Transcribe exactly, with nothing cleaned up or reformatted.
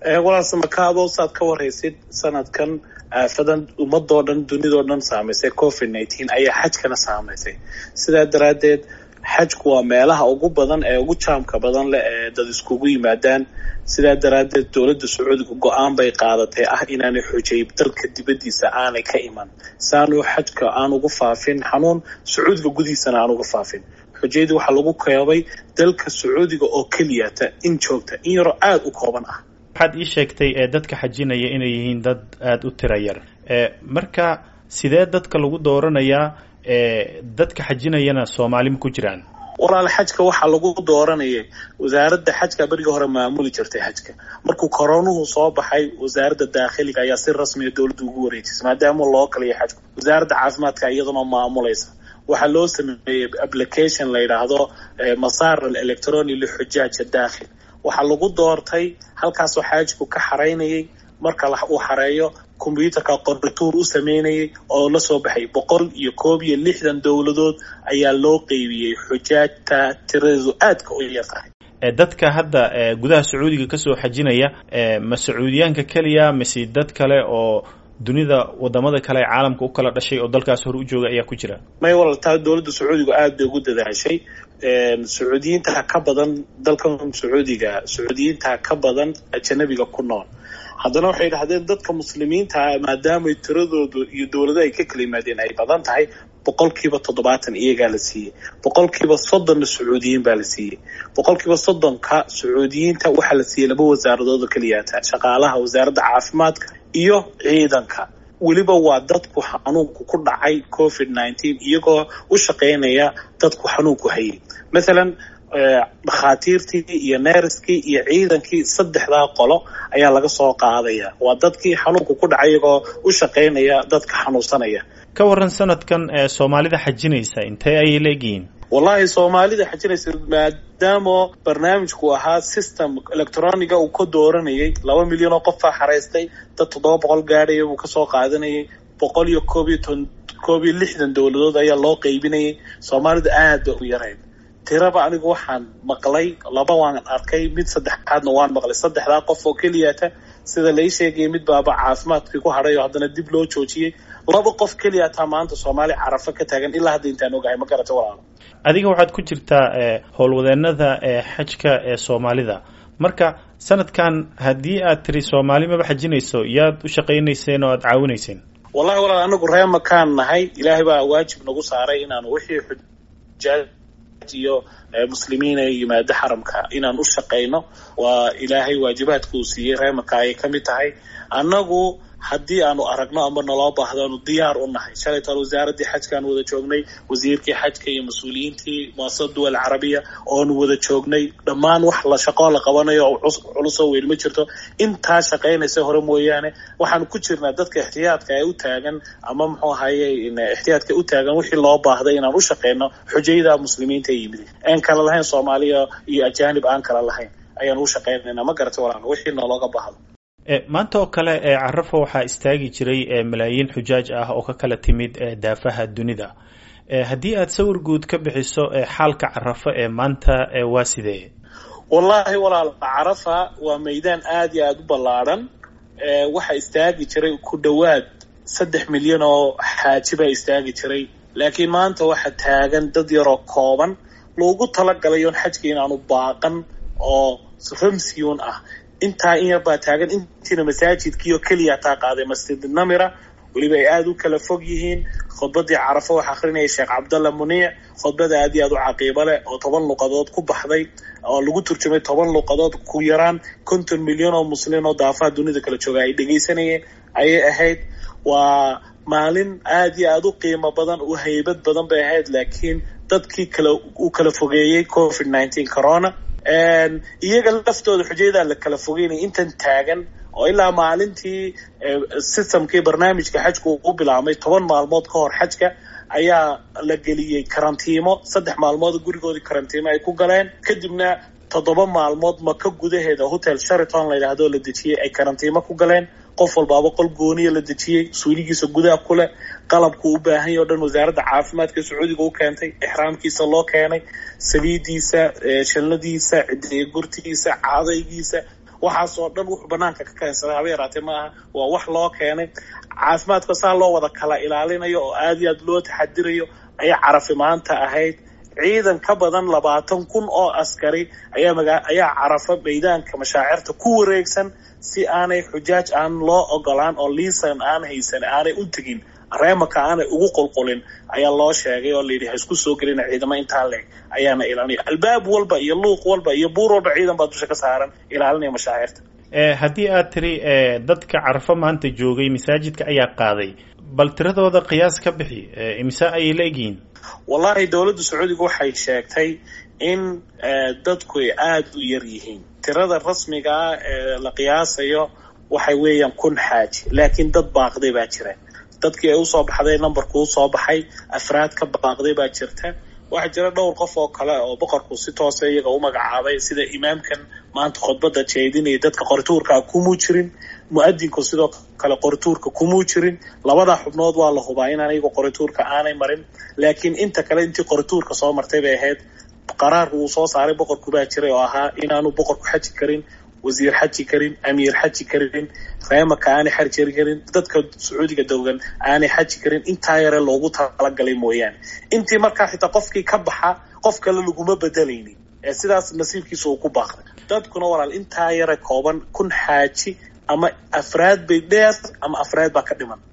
walaal samakaabo saad ka waraysid sanadkan aafadan ummadoo dhan dunidoo dhan saamaysay covid nineteen ayaa xajkana saamaysay sidaa daraaddeed xajku waa meelaha ugu badan ee ugu jaamka badan leh ee dad iskugu yimaadaan sidaa daraaddeed dowladda sacuudiga go-aan bay qaadatay ah inaanay xujay dalka dibaddiisa aanay ka iman saanu xajka aan ugu faafin xanuun sacuudiga gudihiisana aan uga faafin xujayda waxaa lagu keebay dalka sacuudiga oo keliyata in joogta in yaroo aada u kooban ah waxaad ii sheegtay ee dadka xajinaya inay yihiin dad aada u tira yar ee marka sidee dadka lagu dooranayaa ee dadka xajinayana Soomaali ma ku jiraan walaal xajka waxa lagu dooranayay wasaaradda xajka bariga hore maamuli jirtay xajka markuu koronuhu soo baxay wasaaradda dakhliga ayaa si rasmi ah dawladdu ugu wareejisay maadaama loo kala yahay xajka wasaaradda caafimaadka iyaduna maamulaysa waxa loo sameeyay application la yiraahdo masaar electronic li xujaaj dakhil waxa lagu doortay halkaas oo xajku ka xareynayay marka uu xareeyo computerka qoratuur u sameynayay oo la soo baxay boqol iyo koob iyo lixdan dawladood ayaa loo qeybiyay xujaajta tiradu aadka u yartahay ee dadka hadda gudaha Sacuudiga ka soo xajinaya ee ma Sacuudiyaanka kaliya mise dad kale oo dunida wadamada kale ee caalamka u kala dhashay oo dalkaas hor u jooga ayaa ku jira may walaaltaa dawladda Sacuudiga aad bay ugu dadaashay ee Sacuudiyiinta ka badan dalkan Sacuudiga Sacuudiyiinta ka badan ajnabiga ku nool haddana waxay yiraahdeen dadka muslimiinta maadaama tiradoodu iyo dawladda ay ka kala yimaadeen ay badan tahay boqolkiiba toddobaatan iyaga la siiyay boqolkiiba soddon Sacuudiyiin baa la siiyay boqolkiiba soddon ka Sacuudiyiinta waxa la siiyay laba wasaaradood kaliya ta shaqaalaha wasaaradda caafimaadka iyo ciidanka waliba waa dadku xanuunku ku dhacay covid nineteen iyagoo u shaqeynaya dadku xanuunku hayay midalan dhakhaatiirtii iyo neerskii iyo ciidankii saddexdaa qolo ayaa laga soo qaadaya waa dadkii xanuunku ku dhacay iyagoo u shaqeynaya dadka xanuunsanaya ka waran sanadkan ee Soomaalida xajinaysa intee ay leeyihiin wallahi Soomaalida xajinaysa maadaama barnaamijku ahaa system electronic uu ka dooranayay laba milyan oo qof xareystay dad toddoba boqol gaadhay uu ka soo qaadanayay boqol iyo koob iyo lixdan dawladood ayaa loo qaybinayay Soomaalida aad u yareen tiraba anigu waxaan maqlay laba waan arkay mid saddexaadna waan maqlay saddexdaa qof oo keliyata sida la sheegay mid baaba caafimaadkii ku haray oo haddana dib loo joojiyay laba qof keliyata maanta Soomaali Carafa ka taagan ilaa hadda intaan ogahay ma garato walaal adiga waxaad ku jirtaa ee howlwadeennada ee xajka ee Soomaalida marka sanadkan hadii aad tiri Soomaali ma xajinayso yaad u shaqeynayseen oo aad caawinayseen wallahi walaal anagu reema kaan nahay ilaahay baa waajib nagu saaray inaan wixii xujaaj iyo muslimiin ay yimaado xaramka inaan u shaqeyno waa ilaahay waajibaadku siiyay reemaka ay kamid tahay anagu haddii aanu aragno ama naloo baahdo aanu diyaar u nahay shalay tan wasaaradii xajkaan wada joognay wasiirkii xajka iyo mas-uuliyiintii muasasada duwal carabiya oonu wada joognay dhammaan wax la shaqo la qabanayo oo culus oo weyn ma jirto intaa shaqeynaysa hore mooyaane waxaan ku jirnaa dadka ixtiyaadka ay u taagan ama muxuu ahaayay in ixtiyaadka u taagan wixii loo baahday inaan u shaqeyno xujayda muslimiinta yimid aan kala lahayn Soomaaliya iyo ajaanib aan kala lahayn ayaan u shaqeynaynaa ma garato walaal wixii nalooga baahdo maanta oo kale ee Carafa waxaa istaagi jiray malaayiin xujaaj ah oo ka kala timid daafaha dunida haddii aad sawir guud ka bixiso xaalka Carafa ee maanta waa sidee wallahi walaal Carafa waa meydaan aad iyo aad u ballaaran waxa istaagi jiray ku dhawaad saddex milyan oo xaaji baa istaagi jiray laakiin maanta waxa taagan dad yar oo kooban loogu talagalay in xajka inaanu baaqan oo ramsiyun ah inta in yar baa taagan intiina masaajidkiyo kaliya taa qaaday masjid namira waliba ay aad u kala fog yihiin khudbadii Carafa waxa akhrinayay Sheekh Cabdalla Muniic khudbada aad iyo aad u caqiibo leh oo toban luqadood ku baxday oo lagu turjumay toban luqadood ku yaraan konton milyan oo muslimiin oo daafaha dunida kala jooga ay dhageysanayeen ayay ahayd waa maalin aad iyo aad u qiimo badan u haybad badan bay ahayd laakiin dadkii kala u kala fogeeyay covid nineteen corona iyaga laftooda xujayda la kala fogeynay intan taagan oo ilaa maalintii systemkii barnaamijka xajku uu bilaabmay toban maalmood ka hor xajka ayaa la geliyay karantiimo saddex maalmood gurigoodii karantiimo ay ku galeen kadibna toddoba maalmood maka gudaheeda hotel Sheraton la yiraahdo la dejiyay ay karantiimo ku galeen qof walba qol gooniya la dejiyay suuligiisa gudaha kule qalabku u baahan yahay oo dhan wasaaradda caafimaadka Sacuudiga u keentay ihraamkiisa loo keenay saliidiisa shalnadiisa cidiga gurtiisa caadaygiisa waxaasoo dhan wuxuu banaanka ka keensaday haba yaraatee maaha, waa wax loo keenay. Caafimaadka saa loo wada kala ilaalinayo oo aad iyo aad loo taxadirayo ayaa Carafa maanta ahayd. ciidan ka badan labaatan kun oo askari ayaa maga ayaa Carafa meeydaanka mashaacirta ku wareegsan si aanay xujaaj aan loo ogolaan oo liisan aan haysan aanay u tagin reemaka aanay ugu qulqulin ayaa loo sheegay oo leeyahay isku soo galina ciidamo inta leeg ayaana ilaalinaya albaab walba iyo luuq walba iyo buur walba ciidan baa dusha ka saaran ilaalinaya mashaacirta. ee haddii aad tiri ee dadka Carafa maanta joogay masaajidka ayaa qaaday, bal tiradooda qiyaas ka bixi imisa ay leeyihiin? wallahi dawladda Sacuudiga waxay sheegtay in dadku ay aad u yar yihiin. tirada rasmiga ah ee la qiyaasayo waxay weeyaan kun xaaji, laakiin dad baaqday baa jira. dadkii ay u soo baxday numberku soo baxay afraad ka baaqday baa jirta. waxa jira dhowr qof oo kale oo boqorku si toos ah iyaga u magacaabay sida imaamkan maanta khudbada jeedinaya dadka qortuurka kuma jirin, muadinku sidoo kale qortuurka kuma jirin. labada xubnood waa la hubaa in aniga qortuurka aanay marin, laakiin inta kale intii qortuurka soo martay bay ahayd. qaraar uu soo saaray boqorku baa jiray oo ahaa inaanu boqorku xaji karin, wasiir xaji karin, amiir xaji karin, reemaka aanay xaji karin, dadka Sacuudiga dawgan aanay xaji karin. intaa yare loogu talagalay mooyaan intii markaa xitaa qofkii ka baxa qof kale laguma bedelaynin, ee sidaas nasiibkiisa uu ku baaqday. dadkuna walaal intaa yare kooban kun xaaji ama afraad bay dheer ama afraad baa ka dhiman.